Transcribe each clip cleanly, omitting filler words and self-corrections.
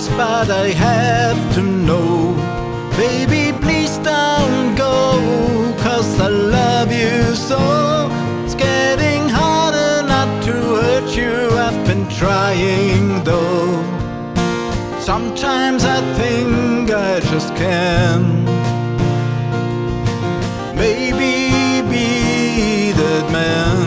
but I have to know. Baby, please don't go, 'cause I love you so. It's getting harder not to hurt you, I've been trying though. Sometimes I think I just can't maybe be that man.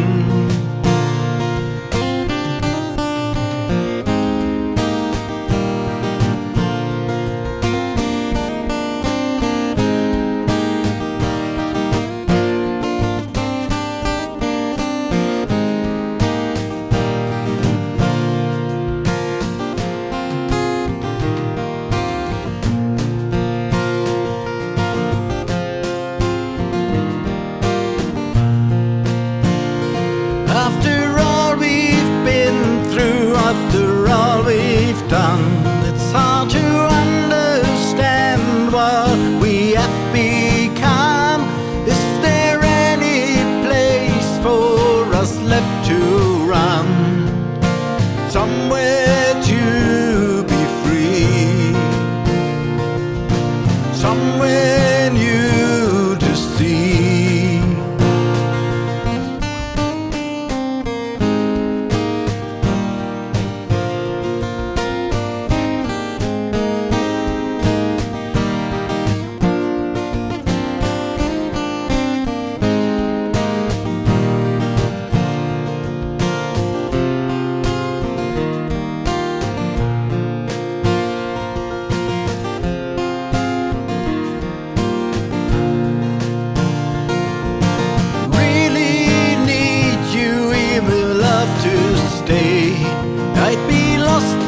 After all we've been through, after all we've done, it's hard to understand what we have become. Is there any place for us left to run? Somewhere to be free, somewhere new to see. To stay, I'd be lost